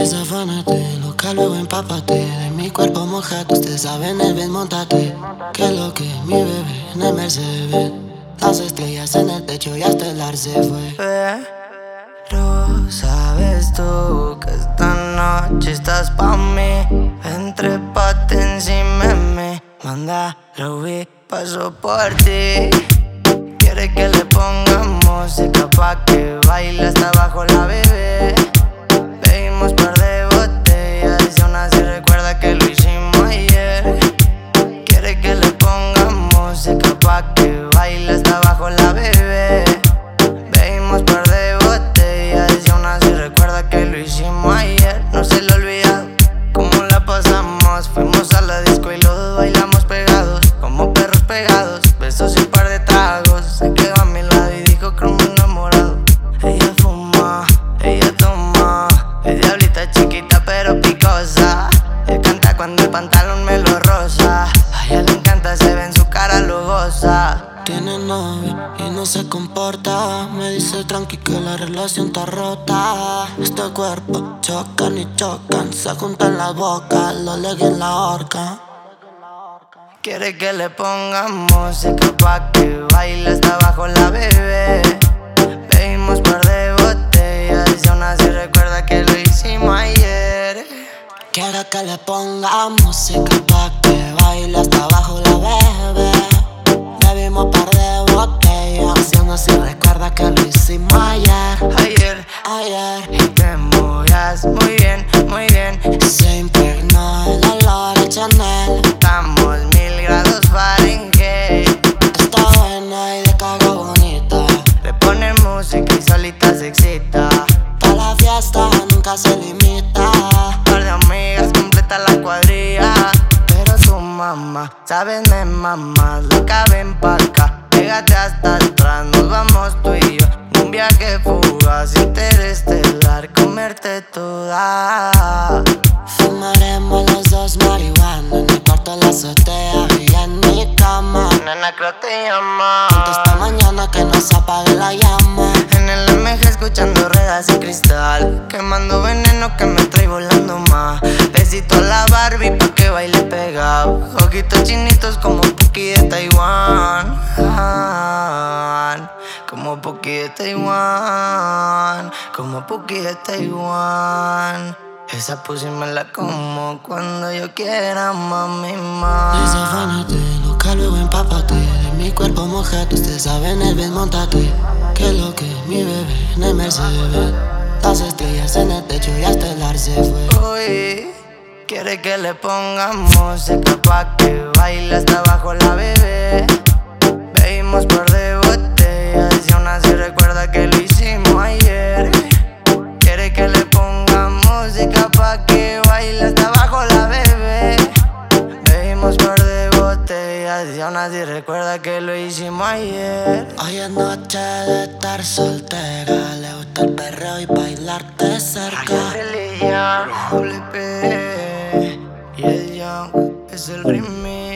Desafánate, loca, luego empápate. De mi cuerpo mojado, ustedes saben el bien, montate. Que lo que mi bebé en el Mercedes. Las estrellas en el techo y hasta el ar se fue. Pero sabes tú que esta noche estás pa' mí. Entrépate encima de mí. Manda, Ruby, paso por ti. Quiere que le pongamos música pa' que baile hasta abajo la bebé. Bebimos par de botellas y aún así recuerda que lo hicimos ayer. Quiere que le pongamos música pa' que baile hasta abajo la bebé. Bebimos par de botellas y aún así recuerda que lo hicimos ayer. No se le olvida cómo la pasamos. Fuimos a la disco y los dos bailamos pegados, como perros pegados. Besos y un par de tragos. Se quedó a mi lado y dijo que me enamorado. Ella fuma, ella toma. Es diablita chiquita pero picosa. Él canta cuando el pantalón me lo roza. A ella le encanta, se ve en su cara, lo goza. Tiene novio y no se comporta. Me dice tranqui que la relación está rota. Este cuerpo chocan y chocan. Se juntan las bocas, lo leguen en la horca. Quiere que le pongamos música pa' que baile hasta abajo la bebé. Bebimos par de botellas y aún así recuerda que lo hicimos ayer. Quiere que le ponga música pa' que baile hasta abajo la bebé. Bebimos par de botellas y aún así recuerda que lo hicimos ayer. Ayer y te movías muy bien, muy bien. Se impregnó el olor a Chanel. Estamos 1000 grados Fahrenheit. Está buena y de caga bonita. Le pone música y solita se excita. Pa' la fiesta nunca se limita. Par de amigas completa la cuadrilla. Pero tu mamá, sabes, me mamas. Loca, ven pa' acá, pégate hasta atrás. Nos vamos tú y yo, un viaje fugaz, interestelar, comerte toda. Fumaremos los dos marihuana en el cuarto de la azotea y en mi cama. Nena, creo te llama. Esta mañana que no se apague la llama. En el MG escuchando ruedas y cristal, quemando veneno que me trae volando más. Besito a la Barbie pa' que baile pegado. Ojitos chinitos como Puki de Taiwán. Como Puki de Taiwán. Como Puki de Taiwán. Esa pussy me la como cuando yo quiera, mami, Desafánate, loca, luego empápate. De mi cuerpo mojado, ustedes saben el bien, montate. Que lo que mi bebé en el Mercedes. Las estrellas en el techo y hasta el ar se fue. Uy, quiere que le pongamos música pa' que baile hasta abajo la bebé. Bebimos par de botellas y aún así recuerda que lo hicimos ayer. Quiere que le pongamos música pa' que baile hasta abajo la bebé. Bebimos par de botellas y aún así recuerda que lo hicimos ayer. Hoy es noche de estar soltera. Le gusta el perreo y bailarte cerca. Religión, WP y el Young es el remix.